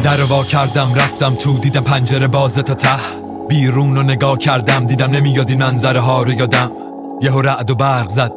در وا کردم رفتم تو، دیدم پنجره بازه تا ته. بیرون رو نگاه کردم دیدم نمیاد این منظره ها رو یادم. یهو رعد و برق زد،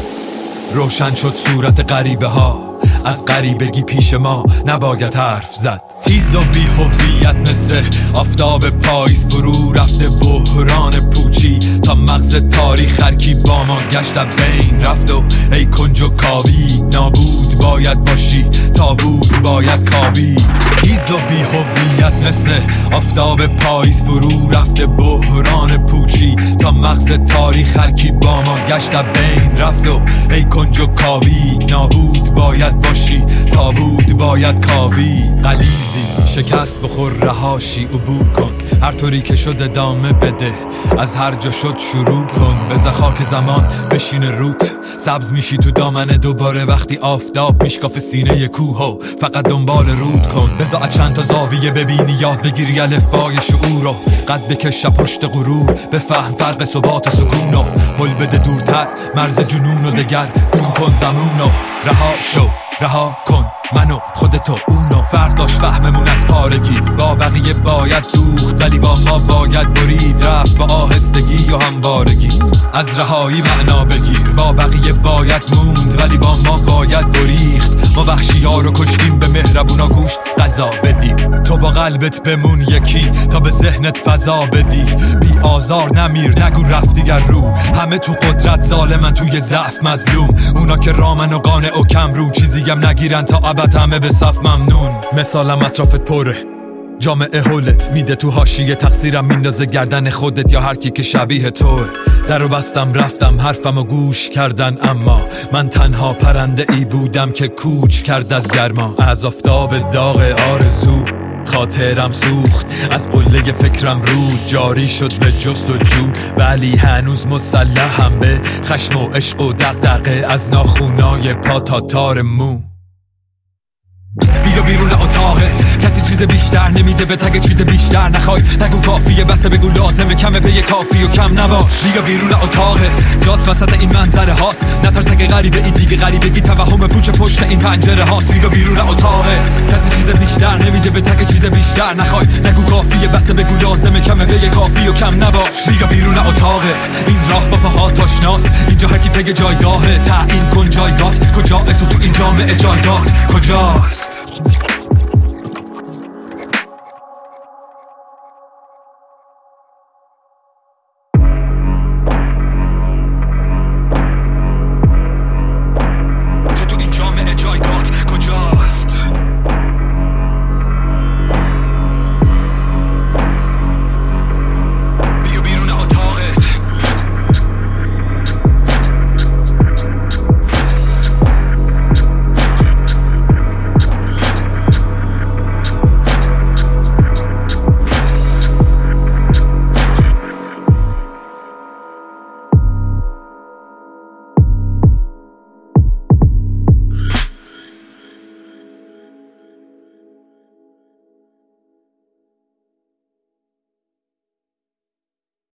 روشن شد صورت غریبه ها. از غریبگی پیش ما نباید حرف زد. تیز و بی هویت مثل آفتاب پاییز فرو رفته بحران پوچی تا مغز تاریخ هرکی با ما گشت بین رفت. و ای کنج و کاوی نابود باید باشی، تابود باید کاوی. تیز و بی هویت مثل آفتاب پاییز فرو رفته بحران پوچی تا مغز تاریخ هرکی با ما گشت بین رفت. و ای کنج و کاوی نابود باید باشی، تابود باید کاوی. غلیزی شکست بخور رهاشی، عبور کن هر طوری که شد ادامه بده. از هر جا شد شروع کن، بذار خاک زمان بشینه روت. سبز میشی تو دامنه دوباره وقتی آفتاب میشکاف سینه کوه. و فقط دنبال رود کن، بذار چند تا زاویه ببینی، یاد بگیری الفبای شعور رو. قد بکش پشت غرور، بفهم فرق ثبات و سکون رو. هل بده دورتر مرز جنون و دگر گم کن زمون رو. رها شو، رها کن منو خودتو اونو. فرداش فهممون از پارگی، با بقیه باید دوخت ولی با ما باید برید رفت. با آهستگی و هموارگی از رهایی معنا بگیر. با بقیه باید موند ولی با ما باید بریخت. ما وحشی ها رو کشتیم، به مهربونا گوشت غذا بدیم. تو با قلبت بمون یکی تا به ذهنت فضا بدی. بی آزار نمیر نگو رفت دیگر رو. همه تو قدرت ظالمن، توی ضعف مظلوم. اونا که رامن و قانع و کم رو، چیزیم نگیرن تا ابد همه به صف ممنون. مثالم اطرافت پره، جامعه حولت میده تو حاشیه، تقصیرم میندازه گردن خودت یا هر کی که شبیه توه. درو بستم رفتم حرفمو گوش کردن، اما من تنها پرنده ای بودم که کوچ کرد از گرما. از آفتاب داغ آرزو خاطرم سوخت، از قله فکرم رود جاری شد به جستجو. ولی هنوز مسلحم به خشم و عشق و دغدغه، از ناخونای پا تا تار مو. بیا بیرون اتاقت، کسی چیز بیشتر نمیده به تگ چیز بیشتر نخوای. نگو کافیه بسه، بگو لازمه کمه پی کافی و کم نباش. بیا بیرون اتاقت، جات وسط این منظره هاست. نترس اگه غریبه ای دیگه غریبگی توهم پوچ پشت این پنجره هاست. بیا بیرون اتاقت، کسی چیز بیشتر نمیده به تگ چیز بیشتر نخوای. نگو کافیه بسه، بگو لازمه کمه پی کافی و کم نباش. بیا بیرون اتاقت، این راه با پاهات آشناست. اینجا هر کی پی جایگاهه، تعیین کن جایگات. کجا تو این جامعه جایگات کجاست؟